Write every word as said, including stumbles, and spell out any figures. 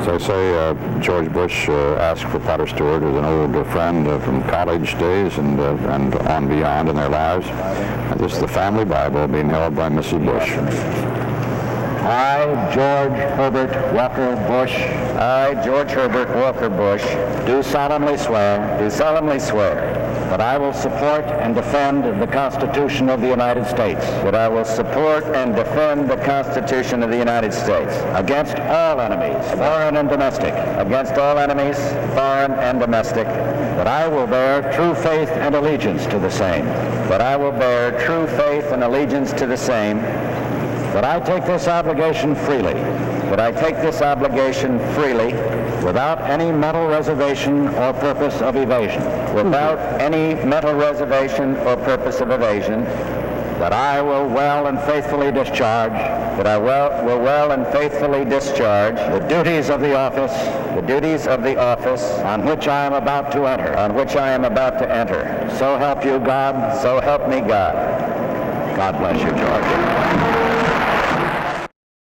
As I say, uh, George Bush uh, asked for Potter Stewart as an old uh, friend uh, from college days and uh, and on beyond in their lives. And this is the family Bible being held by Missus Bush. I, George Herbert Walker Bush. I, George Herbert Walker Bush. Do solemnly swear. Do solemnly swear. That I will support and defend the Constitution of the United States. That I will support and defend the Constitution of the United States. Against all enemies, foreign and domestic. Against all enemies, foreign and domestic. That I will bear true faith and allegiance to the same. That I will bear true faith and allegiance to the same. That I take this obligation freely. That I take this obligation freely. Without any mental reservation or purpose of evasion. Without any mental reservation or purpose of evasion. That I will well and faithfully discharge. That I will, will well and faithfully discharge. The duties of the office. The duties of the office. On which I am about to enter. On which I am about to enter. So help you God. So help me God. God bless you, George.